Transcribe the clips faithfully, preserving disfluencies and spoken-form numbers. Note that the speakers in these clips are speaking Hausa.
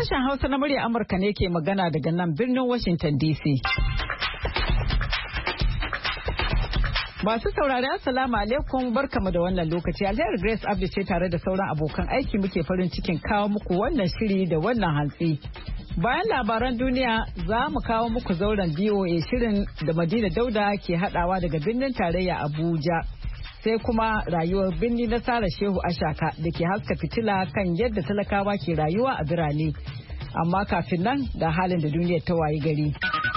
Sashen Hausa na murya Amurka ne ke magana daga nan birnin Washington D C. Masu saurari assalamu alaikum barkamu da wannan lokaci. Alheri Grace Abdi ce tare da sauran abokan aiki muke farin cikin kawo muku wannan shiri da wannan hantsi. Bayan labaran duniya za mu kawo muku zauren B O A shirin da Madina Dauda ke hadawa daga birnin tarayya Abuja. Sai kuma rayuwar birni na Sara Shehu Ashaka da ke haska fitila kan yadda talakawa ke rayuwa a birane. Amma kafin nan ga halin da duniyar ta wayi gari.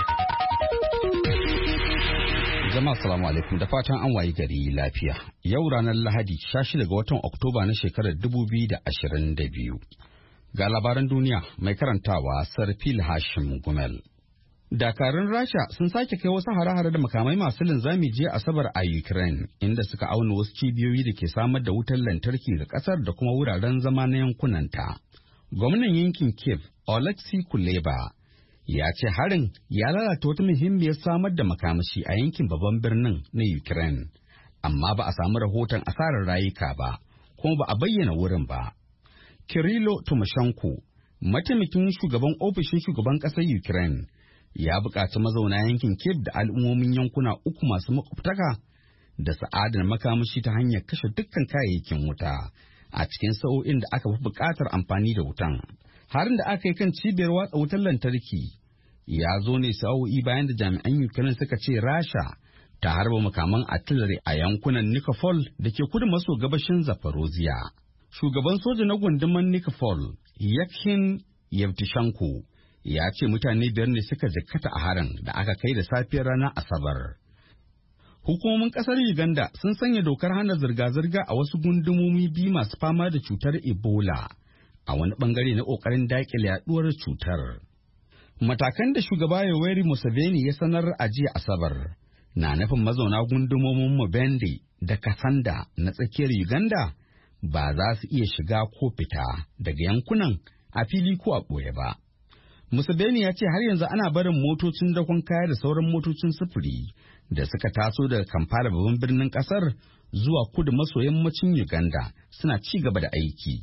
Jama'a salamu alaikum da fatan an wayi gari lafiya. Yau ranar Lahadi sha shida ga watan Oktoba na shekarar dubu biyu da ashirin da biyu. Ga labaran duniya mai karantawa Sarfil Hashim Gumel. Dakarun Rasha sun sake kai wasu hare-hare da makamai masu linzami jiya Asabar a Ukraine, inda suka auna wasu cibiyoyi da ke samar da wutar lantarki ga kasar da kuma wuraren zama na yankunanta. Gwamnan yankin Kiev, Oleksiy Kuleba, ya ce harin ya lalata wata muhimmiyar samar da makamashi a yankin babban birnin na Ukraine, amma ba a samu rahoton asarar rayuka ba, kuma ba a bayyana wurin ba. Kirilo Tymoshenko, mataimakin shugaban ofishin shugaban ƙasar Ukraine, ya buƙaci mazauna yankin Kiev da al'ummomin yankuna uku masu makwabtaka da su adana makamashi ta hanyar kashe dukkan kayayyakin wuta a cikin sa'o'in da aka fi buƙatar amfani da wutan. Harin da aka yi kan cibiyar watsa wutar lantarki ya zo ne sa'o'i bayan da jami'an Ukraine suka ce Rasha ta harba makaman artillery a yankunan Nikopol da ke kudu maso gabashin Zaporozhye. Shugaban soja na gundumar Nikopol, Yakhin Yevtushenko, ya ce mutane biyar ne suka jikkata a harin da aka kai da safiyar ranar Asabar. Hukumomin kasar Uganda sun sanya dokar hana zirga-zirga a wasu gundumomi biyu masu fama da cutar Ebola a wani bangare na kokarin dakile yaduwar cutar. Matakan da shugaba Yoweri Museveni ya sanar a jiya Asabar na nufin mazauna gundumomin Mubende da Kasanda na tsakiyar Uganda ba za su iya shiga ko fita daga yankunan a fili ko a ɓoye ba. Museveni ya ce har yanzu ana barin motocin dakon kaya da sauran motocin sufuri da suka taso daga Kampala babban birnin kasar zuwa kudu maso yammacin Uganda suna ci gaba da aiki.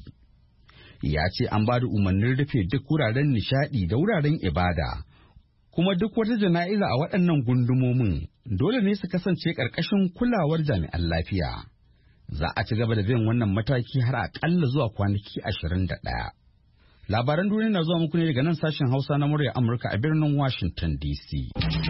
Ya ce an ba da umarnin rufe duk wuraren nishadi da wuraren ibada, kuma duk wata jana'iza a waɗannan gundumomin dole ne su kasance ƙarƙashin kulawar jami'an lafiya. Za a ci gaba da bin wannan mataki har aƙalla zuwa kwanaki ashirin da ɗaya. Labaran duniya na zuwa muku ne daga nan sashen Hausa na murya Amurka a birnin Washington D C.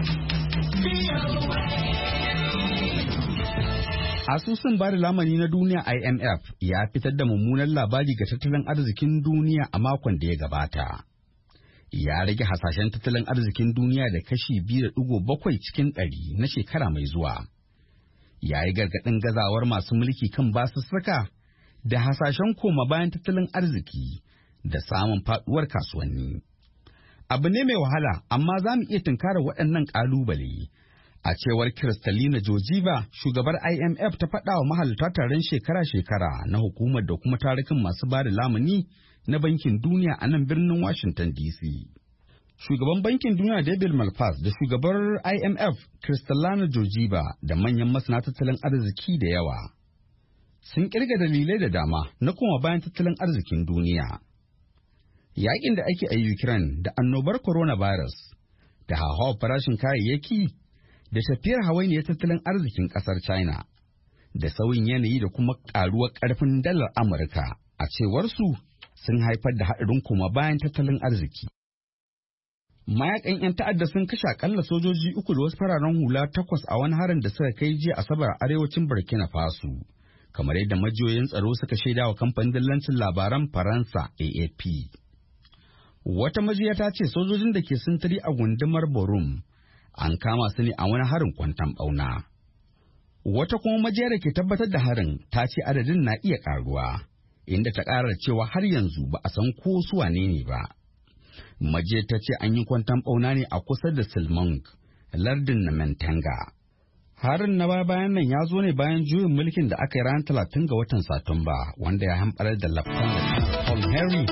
Asusun bada lamani na duniya I M F ya fitar da mummunan labari ga tattalin arzikin duniya a makon da ya gabata. Ya rage hasashen tattalin arzikin duniya da kashi biyu da ɗigo bakwai cikin ɗari na shekara mai zuwa. Ya yi gargaɗin gazawar masu mulki kan basussuka da hasashen koma bayan tattalin arziki da samun faɗuwar kasuwanni. Abu ne mai wahala, amma za mu iya tunkara waɗannan ƙalubale. A cewar Kristalina Georgieva, shugabar I M F ta faɗa wa mahalarta taron shekara-shekara na hukumar da kuma tarukan masu ba da lamuni na Bankin Duniya a nan birnin Washington D C. Shugaban Bankin Duniya David Malpass da shugabar I M F Kristalina Georgieva da manyan masana tattalin arziki da yawa sun kirga dalilai da dama na kuma bayan tattalin arzikin duniya. Yaƙin da ake a Ukraine da annobar coronavirus da hauhawar farashin kayayyaki da tafiyar hawainiyar tattalin arzikin ƙasar China da sauyin yanayi da kuma ƙaruwar ƙarfin dalar Amurka a cewar su sun haifar da haɗarin kuma bayan tattalin arziki. Mayakan 'yan ta'adda sun kashe akalla sojoji uku da wasu fararen hula takwas a wani harin da suka kai jiya Asabar a arewacin Burkina Faso, kamar yadda majiyoyin tsaro suka shaida wa kamfanin dillancin labaran Faransa A F P. Wata majiya ta ce sojojin da ke sintiri a gundumar Borum an kama su ne a wani harin kwantan ɓauna. Wata kuma majiya da ke tabbatar da harin ta ce adadin na iya ƙaruwa, inda ta ƙara cewa har yanzu ba a san ko su wane ne ba. Majiya ta ce an yi kwantan ɓauna ne a kusa da Silmang, lardin na Mentanga. Harin na bayan nan ya zo ne bayan juyin mulkin da aka yi ranar talatin ga watan Satumba, wanda ya hamɓarar da Laftanar Paul Henry.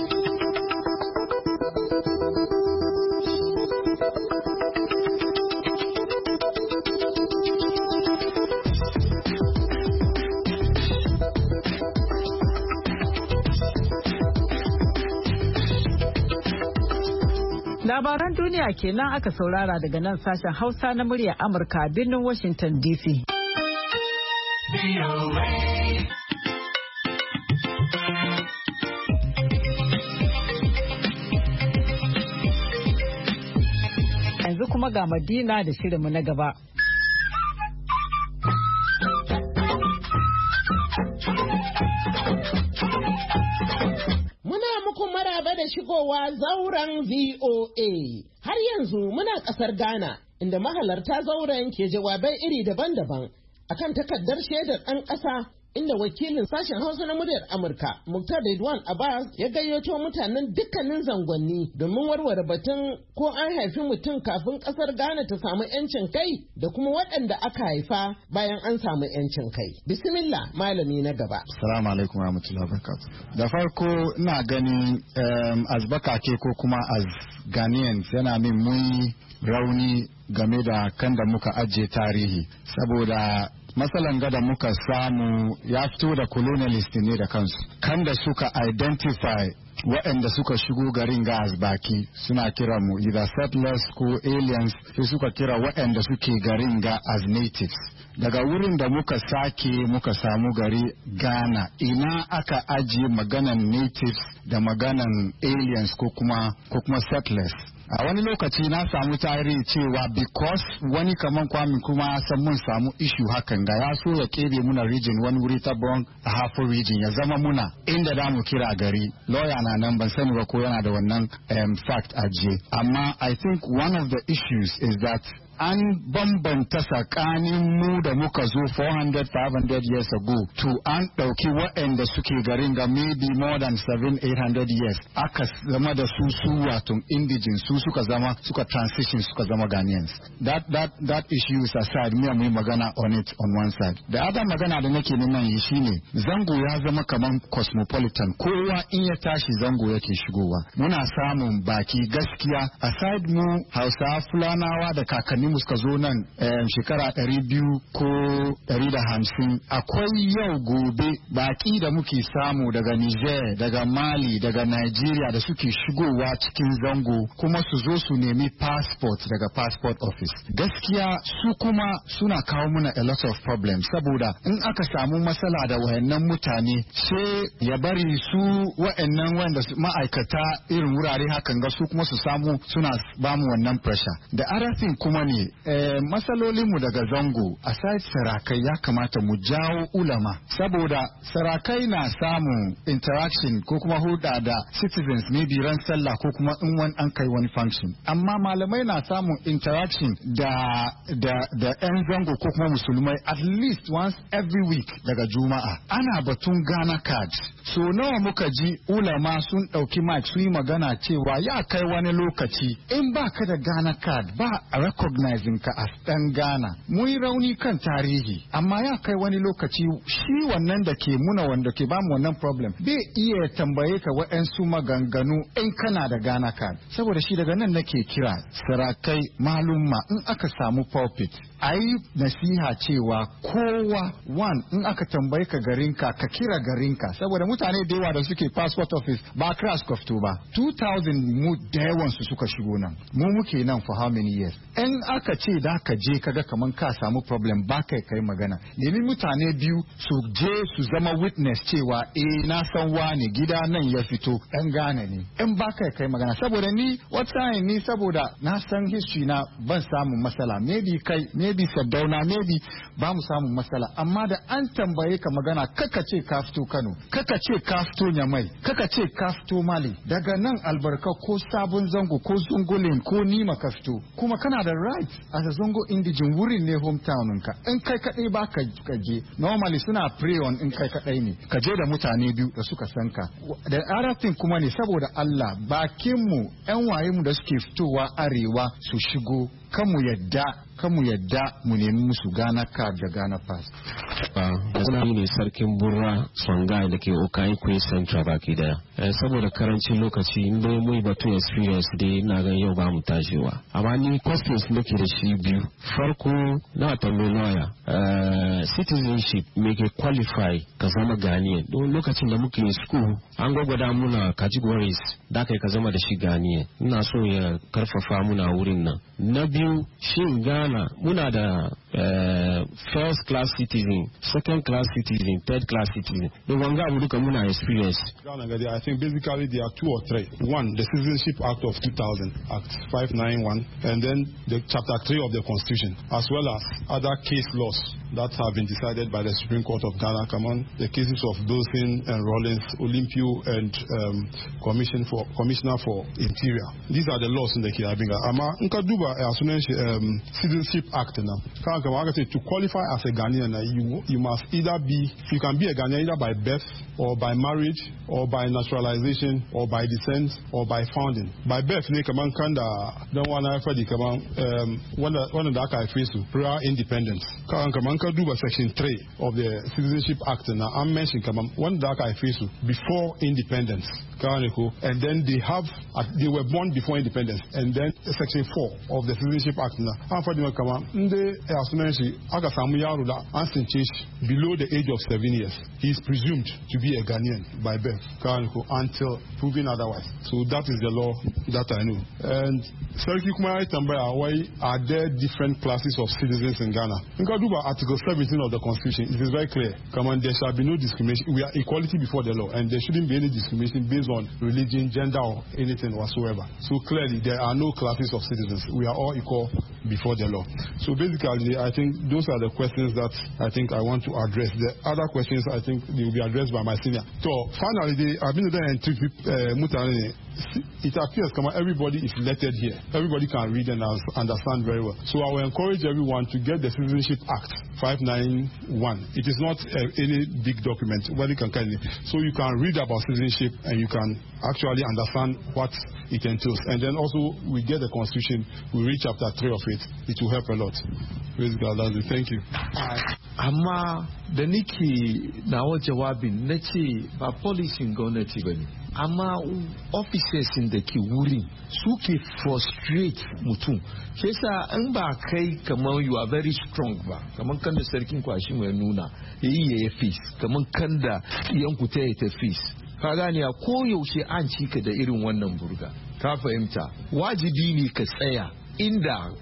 duniya kenan aka saurara daga nan sashen Hausa na muryar Amurka birnin Washington D C. Yanzu kuma ga Madina da shirinmu na gaba. Muna muku maraba da shigowa zauren V O A. Har yanzu muna ƙasar Ghana, inda mahalarta zauren ke jawabai iri daban-daban akan takardar shaidar ɗan ƙasa, inda wakilin sashen Hausa na muryar Amurka, Muktar Ridwan Abbas, ya gayyato mutanen dukkanin zangonni domin warware batun ko an haifi mutum kafin ƙasar Ghana ta samu 'yancin kai da kuma waɗanda aka haifa bayan an samu 'yancin kai. Bismillah, malami na gaba. Assalamu alaikum warahmatullahi wabarakatuh. Da farko ina ganin um, as bakake ko kuma as Ghanaians yana min mun rauni game da kan da muka ajiye tarihi, saboda matsalan gada muka samu ya fito da colonialist ne da kansu, kan da suka identify waɗanda suka shigo garin ga as baki suna kira mu either settlers ko aliens, sai suka kira waɗanda suke garin ga as natives. Daga wurin da muka sake muka samu gari Ghana, ina aka ajiye maganan natives da maganan aliens ko kuma ko kuma settlers. A wani lokaci na samu tarihi cewa because wani kaman kwamin kuma san mun samu issue hakan ga ya so ya kebe muna region wani wuri ta Bron a Hafo region ya zama muna inda da mu kira gari. Lawyer na nan ban sani ba ko yana da wannan um, fact ajiye. Amma I think one of the issues is that an bambanta tsakanin mu da muka zo four hundred five hundred years ago to an ɗauki waɗanda suke garin ga maybe more than seven eight hundred years aka zama da su su wato indigenous su suka zama suka transition suka zama Ghanaians. That that that issue is aside, me mu magana on it on one side. Da other magana da nake nan yi shine zango ya zama kaman cosmopolitan, kowa in ya tashi zango yake shigowa. Muna samun baki gaskiya aside mu Hausa Fulanawa da kakanni mu suka zo nan shekara ɗari biyu ko ɗari da hamsin, akwai yau gobe baki da muke samu daga Niger, daga Mali, daga Nigeria da suke shigowa cikin zango kuma su zo su nemi passport daga passport office. Gaskiya su kuma suna kawo muna a lot of problems, saboda in aka samu matsala da wayannan mutane sai ya bari su wayannan wanda ma'aikata irin wurare hakan ga su kuma su samu suna bamu wannan pressure. Da arafin kuma ne eh, matsalolinmu daga zango aside sarakai ya kamata mu jawo ulama, saboda sarakai na samun interaction ko kuma hulɗa da citizens maybe ran sallah ko kuma in wani an kai wani function, amma malamai na samun interaction da da da yan zango ko kuma musulmai at least once every week daga juma'a. Ana batun Ghana card, so nawa muka ji ulama sun ɗauki mic su yi magana cewa ya kai wani lokaci in ba ka da Ghana card ba a recognizing ka as ɗan Ghana. Mun yi rauni kan tarihi, amma ya kai wani lokaci shi wannan da ke muna wanda ke bamu wannan problem bai iya tambaye ka waɗansu maganganu in kana da Ghana card, saboda shi daga nan nake kira sarakai malumma in aka samu pulpit a yi nasiha cewa kowa one in aka tambaye ka garinka ka kira garinka, saboda mutane da yawa da suke passport office ba kira suka fito ba. two thousand mu da yawan su suka shigo nan, mu muke nan for how many years. In aka ce da ka je kaga kaman ka samu problem ba kai kai magana, nemi mutane biyu su je su zama witness cewa eh na san wani gida nan ya fito dan Ghana ne, in ba kai kai magana. Saboda ni wata ni saboda na san history na ban samu matsala, maybe kai maybe Saddauna maybe ba mu samu matsala, amma da an tambaye ka magana kaka ce ka fito Kano, kaka ce ka fito Nyamai, kaka ce ka fito Mali, daga nan Albarka ko Sabon Zango ko Zungulen ko Nima ka fito, kuma kana da right as a Zongo indigene wurin ne hometown ka. In kai kadai ba ka je, normally suna pray on in kai kadai ne ka je da mutane biyu da suka san ka. Da arafin kuma ne saboda Allah bakin mu yan waye mu da suke fitowa arewa su shigo, kan mu yadda kan mu yadda mu nemi musu Ghana card da Ghana pass. Suna ne sarkin burra Songhai da ke Okai Queen Central baki daya. Saboda karancin lokaci inda mu batu experience dai na gan yau ba mu tashiwa. Amma ni questions nake da shi biyu. Farko na tambayi lawyer citizenship me ke qualify ka zama Ghanaian. Don lokacin da muke school an gwagwada muna categories da kai ka zama da shi Ghanaian. Ina so ya karfafa muna wurin nan. Na biyu shin Ghana muna da uh, first class citizen, second class citizen, third class citizen. The one guy look at muna experience. I think basically there are two or three. One, the Citizenship Act of two thousand, Act five ninety-one, and then the Chapter three of the Constitution, as well as other case laws that have been decided by the Supreme Court of Ghana. Come on, the cases of Dawson and Rollins, Olympio, and um, Commission for Commissioner for Interior. These are the laws in the Kirabinga. Ama nkaduba um, Citizenship Act now. To qualify as a Ghanaian, you you must either be you can be a Ghanaian either by birth or by marriage or by naturalization or by descent or by founding. By birth, ne kaman kanda dan wana fadi kaman um wanda wanda da aka haife su prior independence. Kaman kaman ka duba section three of the Citizenship Act na an mention kaman wanda da aka haife su before independence. And then they have uh, they were born before independence. And then section four of the Citizenship Act na an fadi kaman nde asumenshi aka samu yaro da an since below the age of seven years. He is presumed to be a Ghanaian by birth until proven otherwise. So that is the law that I know. And Sarki Kumari Tambaya, why are there different classes of citizens in Ghana? In Kaduba, Article seventeen of the Constitution, it is very clear. Come on, there shall be no discrimination. We are equality before the law, and there shouldn't be any discrimination based on religion, gender, or anything whatsoever. So clearly, there are no classes of citizens. We are all equal before the law. So basically, I think those are the questions that I think I want to address. The other questions, I think, they will be addressed by my senior. So finally, I've been there and uh, it appears come on, everybody is lettered here. Everybody can read and understand very well. So I will encourage everyone to get the Citizenship Act five ninety-one. It is not uh, any big document. Can so you can read about citizenship and you can actually understand what it entails. And then also we get the Constitution. We read chapter three of it. It will help a lot. Praise God. Thank you. Amma da nake nawa jawabin na ce ba policing gwamnati ba ne, amma officers da ke wurin suke frustrate mutum. Ke sa an ba kai kamar you are very strong ba, kamar kan da sarkin kwashi mai nuna ya yi ya face, kamar kan da yanku ta ya ta face. Ka gane a koyaushe an cika da irin wannan burga. Ka fahimta, wajibi ne ka tsaya inda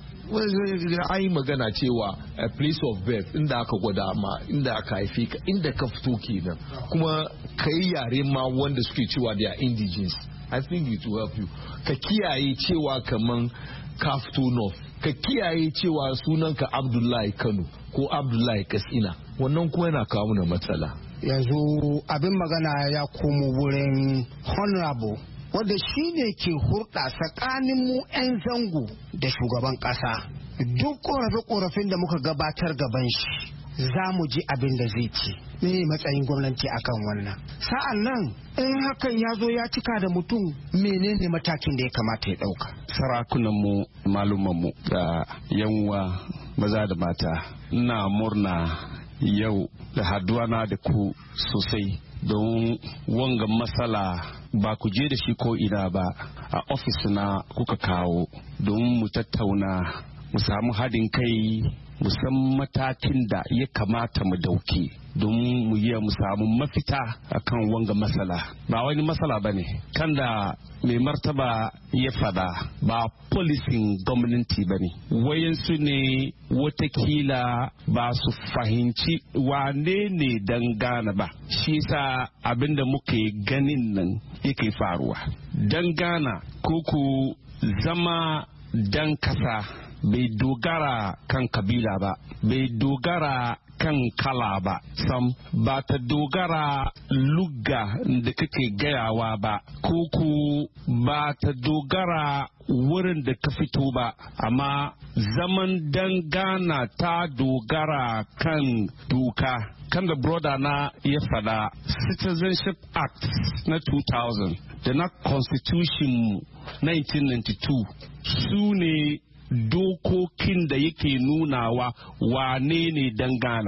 ai magana cewa a place of birth inda aka gwada ma inda aka haife ka inda ka fito kenan kuma kai yare ma wanda suke cewa they are indigenous. I think it will help you. Ka kiyaye cewa kaman ka fito north, ka kiyaye cewa sunanka Abdullahi Kano ko Abdullahi Katsina, wannan kuma yana kawo mana matsala. Yanzu abin magana ya komo wurin honorable wanda shi ne ke hurɗa tsakanin mu 'yan zango da shugaban ƙasa. Duk ƙorafe-ƙorafin da muka gabatar gaban shi za mu ji abin da zai ci ne matsayin gwamnati akan wannan. Sa'an nan in hakan ya zo ya cika da mutum menene matakin da ya kamata ya ɗauka. Sarakunanmu, malumanmu da yanwa maza da mata, ina murna yau da haduwana da ku sosai don wanga matsala ba ku je da shi ko ina ba, a ofis na kuka kawo don mu tattauna mu samu haɗin kai mu san matakin da ya kamata mu dauke don mu yi mu samu mafita akan wanga matsala. Ba wani matsala ba ne kan da mai martaba ya fada, ba policing gwamnati ba ne, wayansu ne watakila ba su fahimci wane ne dan Ghana ba, shi sa abinda muke ganin nan yake faruwa. Dan Ghana kuku zama dan kasa bai dogara kan kabila ba, bai dogara kan kala ba, sam ba ta dogara lugga da kake gayawa ba, koko ba ta dogara wurin da ka fito ba, amma zaman dan Ghana ta dogara kan doka. Kan da broda na ya fada Citizenship Act na two thousand da na Constitution nineteen ninety-two su ne dokokin da yake nunawa wane ne dan Ghana.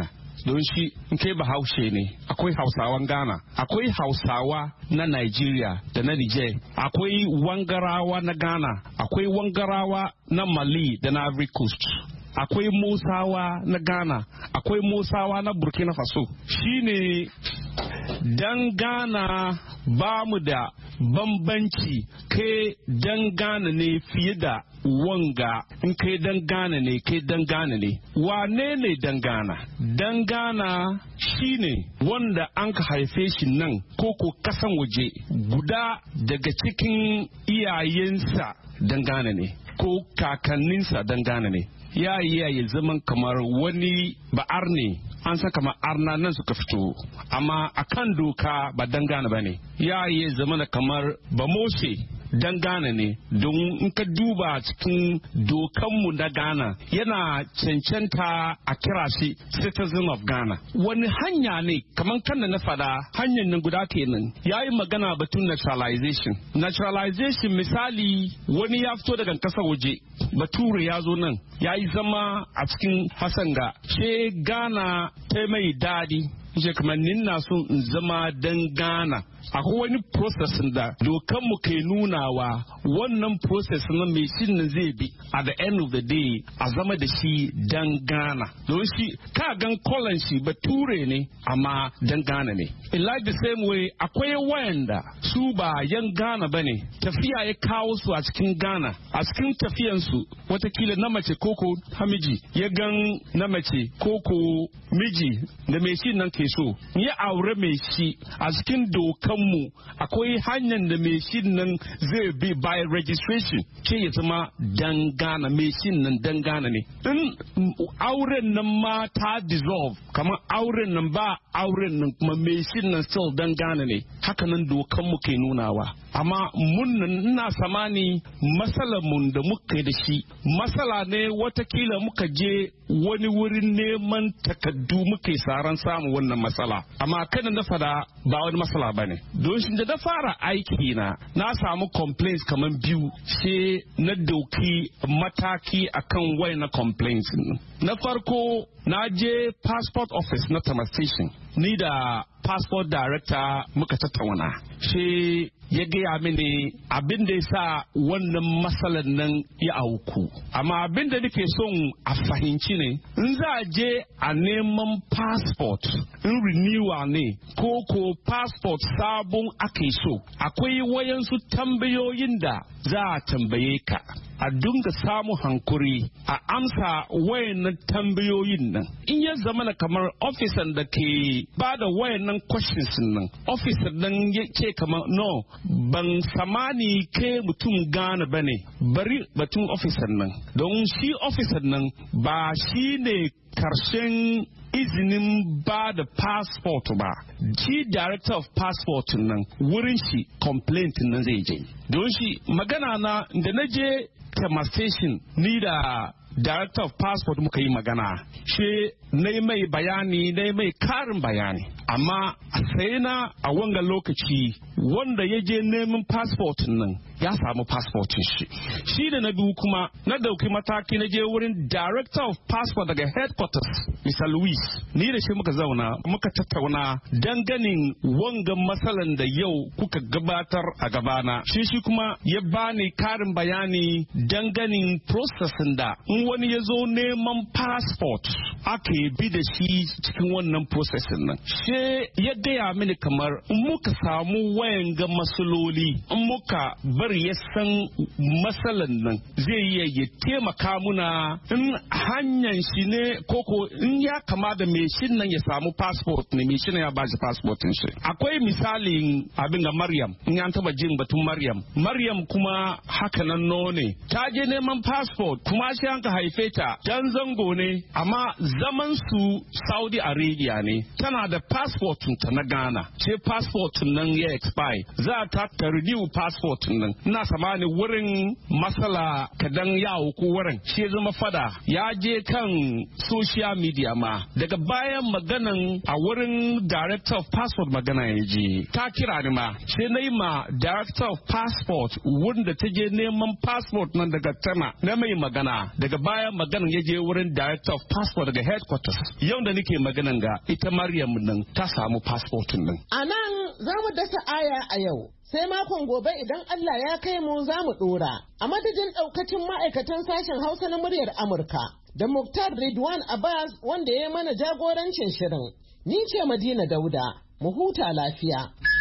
don shi in kai bahaushe ne akwai hausawan Ghana, akwai hausawa na Nigeria da na Niger, akwai wangarawa na Ghana, akwai wangarawa na Mali da na Ivory Coast, akwai musawa na Ghana, akwai musawa na Burkina Faso. Shine dan Ghana ba mu da bambanci, kai dan Ghana ne fiye da wanga, in kai dan Ghana ne kai dan Ghana ne. Wane ne dan Ghana? Dan Ghana shine wanda an ka haife shi nan koko kasan waje, guda daga cikin iyayensa dan Ghana ne ko kakanninsa dan Ghana ne. Ya yi zaman kamar wani ba'ar ne, an san kamar arna nan suka fito, amma akan doka ba dan Ghana ba ne. Ya yi zama kamar ba Moshe dan Ghana ne, don in ka duba cikin dokanmu na Ghana yana cancanta a kira shi citizen of Ghana. Wani hanya ne kamar kan da na fada, hanyar nan guda kenan. Ya yi magana batun naturalization. Naturalization misali wani ya fito daga kasa waje, bature ya zo nan ya yi zama a cikin Hasanga, she Ghana ta mai dadi, ce kamar na son in zama dan Ghana. Akwai wani process da dokanmu ke nunawa, wannan process na mai shi nan zai bi at the end of the day a zama da shi dan Ghana. Don shi ka gan kolon shi bature ne amma dan Ghana ne. In like the same way akwai wayanda su ba yan Ghana bane, tafiya ya kawo su a cikin Ghana. A cikin tafiyansu watakila na mace koko hamiji ya gan na mace koko miji da mai shi nan ke so ya aure mai shi. A cikin dokanmu akwai hanyar da mai shi nan zai bi by registration ce ya zama dan Ghana, mai shi nan dan Ghana ne. In auren nan ma ta dissolve, kamar auren nan ba auren nan kuma mai shi nan still dan Ghana ne. Haka nan dokanmu ke nunawa. Amma mun nan ina samani matsalar mun da muka da shi matsala ne, watakila muka je wani wurin neman takaddu muke saran samu wannan matsala. Amma kada na fada ba wani matsala bane. Don shi da na fara aiki na na samu complaints kamar biyu, sai na dauki mataki akan wai na complaints. Na farko na je passport office na Tama Station, ni da passport director muka tattauna. Shi ya gaya mini abin da ya sa wannan matsalar nan ya auku. Amma abin da nake son a fahimci ne, in za a je a neman passport, in renewal ne ko ko passport sabon ake so, akwai wayansu tambayoyin da za a tambaye ka. A dunga samu hankuri a amsa wayannan tambayoyin nan. In ya zama kamar officer da ke ba da wayannan questions nan, officer nan ya ce kamar no, ban samani ke mutum Ghana ba ne, bari batun officer nan. Don shi officer nan ba shi ne karshen izinin ba da passport ba. Shi director of passport nan wurin shi complaint nan zai je. Don shi magana na da na je Tama Station, ni da director of passport muka yi magana, she na yi mai bayani, na yi mai karin bayani. Amma a sai na a wanga lokaci wanda ya je neman passport nan ya samu passport shi. Shi da na biyu kuma na dauki mataki na je wurin director of passport daga headquarters, Mister Louis. Ni da shi muka zauna muka tattauna danganin wanga matsalan da yau kuka gabatar a gabana. Shi shi kuma ya bani karin bayani danganin processing da in wani ya zo neman passport ake bi da shi cikin wannan processing nan. She ya gaya mini kamar in muka samu wayan ga masaloli, in muka bari ya san matsalan nan zai iya ya taimaka muna in hanyar shi ne koko in ya kama da mai shi nan ya samu passport ne, mai shi ne ya ba shi passport shi. Akwai misalin abin ga Maryam, in an taba jin batun Maryam. Maryam kuma haka nan no ne, ta je neman passport kuma shi an ka haife ta dan zango ne, amma zaman su Saudi Arabia ne. Tana da passport ta na Ghana, ce passport nan ya expire, za ta ta renew passport nan. Ina samani wurin masala kadan yawo ko wurin shi zama fada ya je kan social media ma. Daga bayan maganan a wurin director of passport magana ya je, ta kira ni ma, sai na yi ma director of passport wanda ta je neman passport nan daga Tama na mai magana. Daga bayan maganan ya je wurin director of passport daga headquarters. Yau da nake maganan ga ita Maryam nan ta samu passport nan. A nan za mu dasa aya a yau. Sai makon gobe idan Allah ya kai mu za mu ɗora. A madadin ɗaukacin ma'aikatan sashen Hausa na muryar Amurka da Muktar Ridwan Abbas wanda ya mana jagorancin shirin. Ni ce Madina Dauda, mu huta lafiya.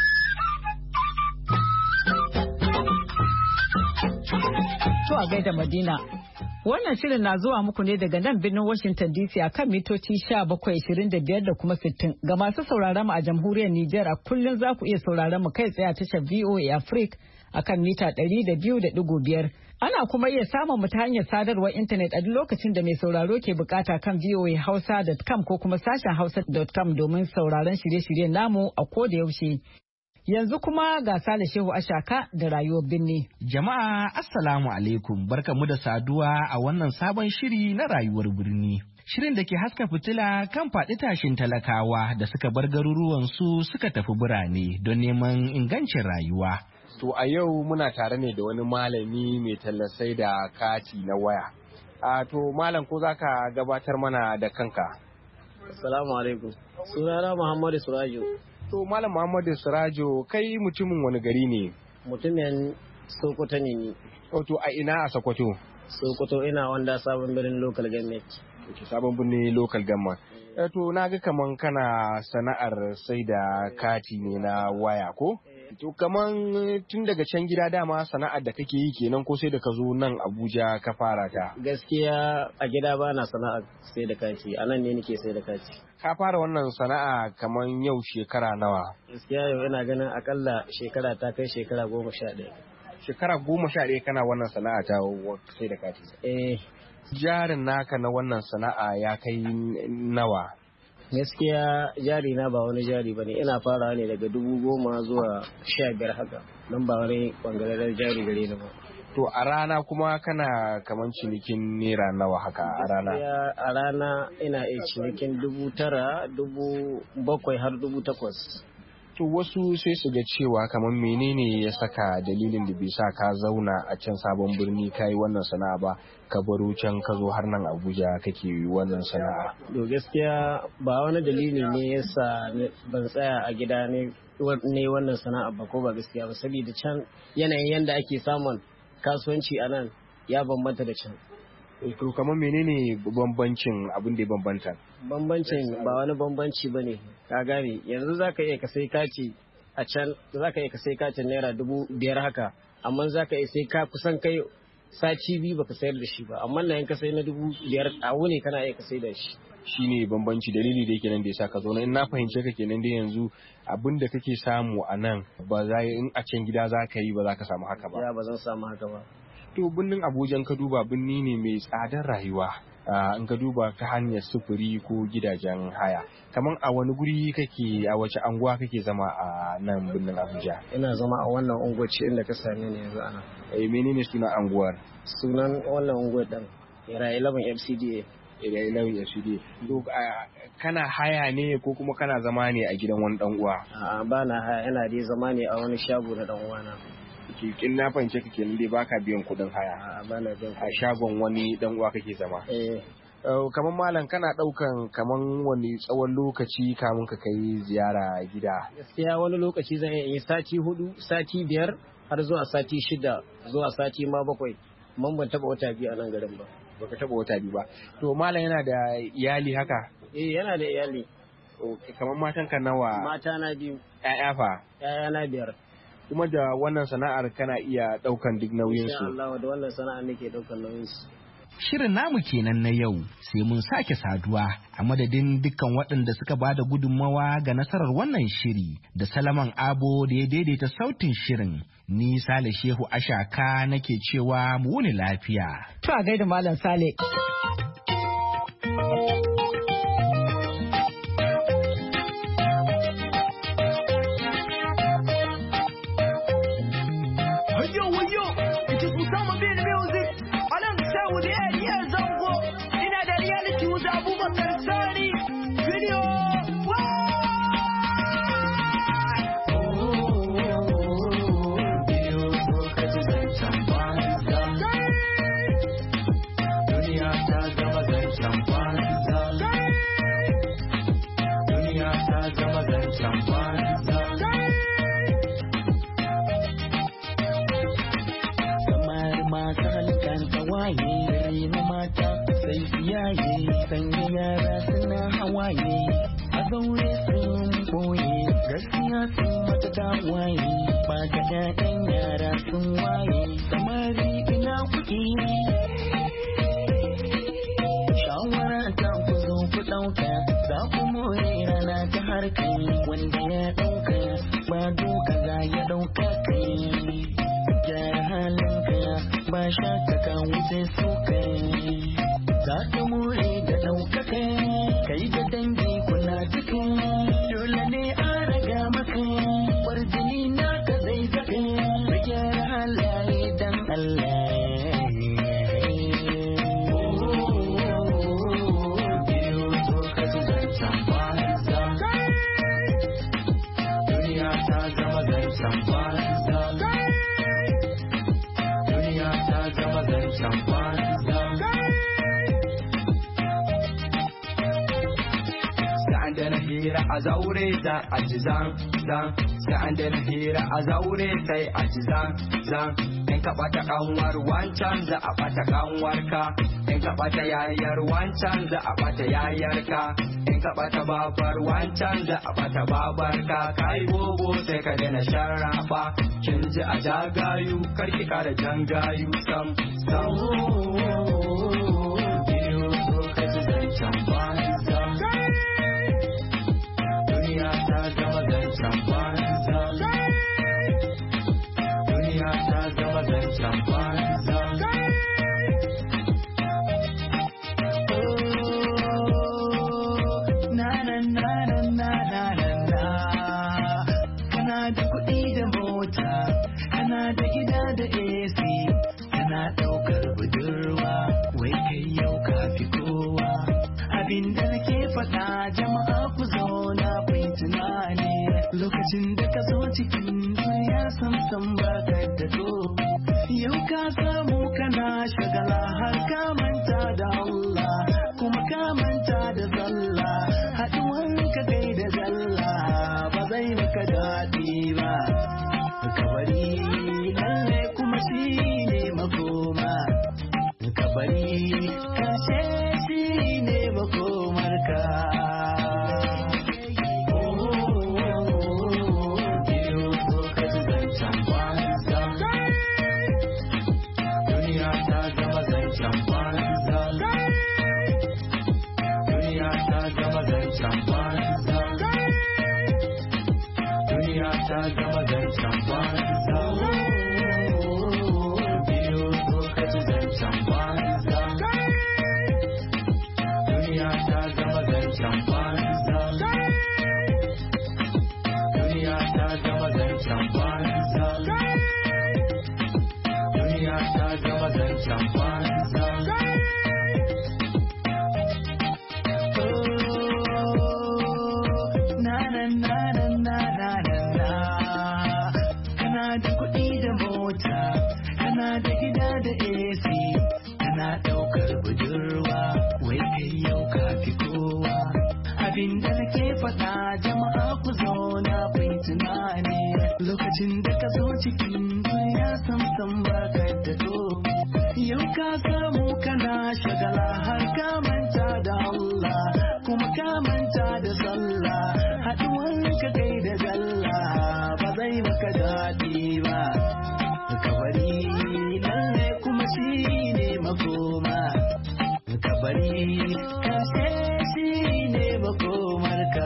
To a gaida Madina. Wannan shirin na zuwa muku ne daga nan birnin Washington D C a kan mitoci sha bakwai ashirin da biyar da kuma sittin. Ga masu sauraron mu a jamhuriyar Nijar a kullum za ku iya sauraron mu kai tsaye a tashar V O A Africa a kan mita ɗari da biyu da ɗigo biyar. Ana kuma iya samun mu ta hanyar sadarwar intanet a duk lokacin da mai sauraro ke bukata kan v o a hausa dot com ko kuma sashen hausa dot com domin sauraron shirye-shiryen namu a koda yaushe. Yanzu kuma ga Sale Shehu Ashaka da rayuwar birni. Jama'a Assalamu alaikum, barkamu da saduwa a wannan sabon shiri na rayuwar birni. Shirin da ke haska fitila kan faɗi tashin talakawa da suka bar garuruwansu suka tafi birane don neman ingancin rayuwa. To a yau muna tare ne da wani malami mai tallasai da kati na waya. A to malam ko zaka gabatar mana da kanka? Assalamu alaikum. Sunana Muhammadu Surajo. To Malam Muhammadu Surajo, kai mutumin wani gari ne? Mutumin Sokoto ne ni. To a ina a Sokoto? Sokoto ina wanda sabon birnin local government. Okay, sabon birnin local government. Eh to na ga kaman kana sana'ar sai da kati ne na waya ko? To kaman tun daga can gida dama sana'ar da kake yi kenan ko sai da ka zo nan Abuja ka fara ta? Gaskiya a gida ba na sana'ar sai da kati, a nan ne nake sai da kati. Ka fara wannan sana'a kaman yau shekara nawa? Gaskiya yau ina ganin akalla shekara ta kai shekara goma sha ɗaya. Shekara goma sha ɗaya kana wannan sana'a ta sai da kati? Eh. Jarin naka na wannan sana'a ya kai nawa? Gaskiya jari na ba wani jari ba ne, ina farawa ne daga dubu goma zuwa sha biyar haka, don ba wani bangaren jari gare ni ba. To a rana kuma kana kaman cinikin naira nawa haka a rana? A rana ina iya cinikin dubu tara, dubu bakwai har dubu takwas. To wasu sai su ga cewa kamar menene ya saka dalilin da bai sa ka zauna a can sabon birni ka yi wannan sana'a ba, ka baro can ka zo har nan Abuja kake yi wannan sana'a? To gaskiya ba wani dalili ne yasa ban tsaya a gida ne ne wannan sana'a ba, ko ba gaskiya ba, saboda can yanayin yanda ake samun kasuwanci a nan ya bambanta da can. To kamar menene bambancin abin da ya bambanta? Bambancin ba wani bambanci ba ne, ka gane yanzu za ka iya ka sai kaci a can, za ka iya ka sai kacin naira dubu biyar haka, amma za ka iya sai ka kusan kai sati biyu baka sayar da shi ba, amma na yin ka sai na dubu biyar a wuni kana iya ka sai da shi. Shi ne bambanci, dalili da yake nan da ya sa ka zo in na fahimce ka kenan da yanzu abin da kake samu a nan ba za in a can gida za ka yi ba za ka samu haka ba. Ya ba zan samu haka ba. To birnin Abuja ka duba birni ne mai tsadar rayuwa, in ka duba ta hanyar sufuri ko gidajen haya. Kaman a wani guri kake, a wace anguwa kake zama a nan birnin Abuja? Ina zama a wannan unguwar ce inda ka same ni yanzu ana. Eh menene sunan anguwar? Sunan wannan unguwar din Era eleven F C D A. Era eleven F C D A. To kana haya ne ko kuma kana zama ne a gidan wani dan uwa? A'a ba na haya, ina dai zama ne a wani shago na dan uwana. Kin na fahimce ka kenan dai baka biyan kuɗin haya? A'a ba na biyan. A shagon wani dan uwa kake zama? Eh. Kaman malam kana daukan kaman wani tsawon lokaci kamun ka kai ziyara gida? Gaskiya wani lokaci zan yi sati hudu, sati biyar har zuwa sati shida zuwa sati ma bakwai. Man ban taba wata biyu a nan garin ba. Baka taba wata biyu ba. To malam yana da iyali haka? Eh yana da iyali. Kaman matan ka nawa? Mata na biyu. Ƴaƴa fa? Ƴaƴa na biyar. Kuma da wannan sana'ar kana iya daukan duk nauyin su? Insha Allah da wannan sana'ar nake daukan nauyin su. Shirin namu kenan na yau, sai mun sake saduwa a madadin dukkan waɗanda suka ba da gudunmawa ga nasarar wannan shiri da Salaman Abo da ya daidaita sautin shirin. Ni Sale Shehu Ashaka nake cewa mu wuni lafiya. To a gaida Malam Sale. Does sanya yara suna hawaye a zaure sun boye gaskiya sun mata dawaye ba ga ƴaƴan yara sun waye samari ina kuɗi shawara ta ku zo ku ɗauka za ku more rana ta harka wanda ya ɗauka ba doka za ya ɗauka kai gyara halinka ba shakka ka wuce su kai za ka more da ɗaukaka kai da dangi kuna cikin dole ne a raga maka warjini na ka zai zaka ka gyara halaye dan Allah. A zaure za a ci zan zan sai an daina hira a zaure sai a ci zan zan in ka bata kanwar wancan za a bata kanwar ka in ka bata yayar wancan za a bata yayar ka in ka bata babar wancan za a bata babar ka kai bobo sai ka daina sharrafa kin ji a jagayu karki kara jangayu sam sam biyu so ka ji zancen banza duniya ta zama zancen banza duniya ta zama zancen banza na na na na na na na kana da kuɗi da mota kana da gida da A C kana ɗaukar budurwa wai kai yau ka fi kowa abin da nake faɗa jama'a ku zo na bin tunani lokacin da ka zo cikin duniya sam sam ba ka da to yau ka samu kana shagala har ka manta da Allah kuma ka manta da sallah haɗuwar ka kai da zalla ba zai maka daɗi ba kabari lalle kuma shi ne makoma kabari kashe shi ne makomarka duniya ta zama zancen banza duniya ta zama zancen banza duniya ta zama zancen banza biyu so ka ji zancen banza duniya ta zama zancen banza duniya ta zama zancen banza duniya ta zama zancen banza na na na na na na na kana da kuɗi da mota kana da gida da A C kana ɗaukar budurwa wai kai yau ka fi kowa abin da nake faɗa jama'a ku zo na bin tunani lokacin da ka zo cikin duniya sam sam ba ka da to yau ka samu kana shagala har ka manta da Allah kuma ka manta da sallah haɗuwar ka kai da zalla ba zai maka daɗi ba kabari lalle kuma shi ne makoma kabari kashe shi ne makomarka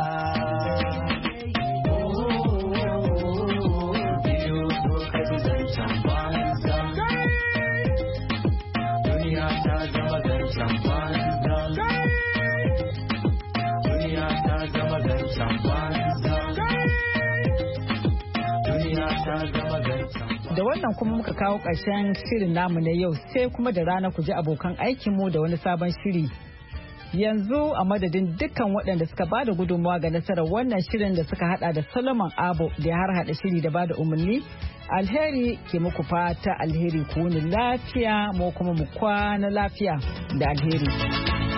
biyu so ka ji zancen banza duniya ta zama zancen banza duniya ta zama zancen banza duniya ta zama zancen Da wannan kuma muka kawo ƙarshen shirin namu na yau sai kuma da rana ku ji abokan aikinmu da wani sabon shiri. Yanzu a madadin dukkan waɗanda suka ba da gudunmawa ga nasarar wannan shirin da suka hada da Solomon Abo da ya harhaɗa shiri da ba da umarni. Alheri ke muku fata alheri ku wuni lafiya mu kuma mu kwana lafiya da alheri.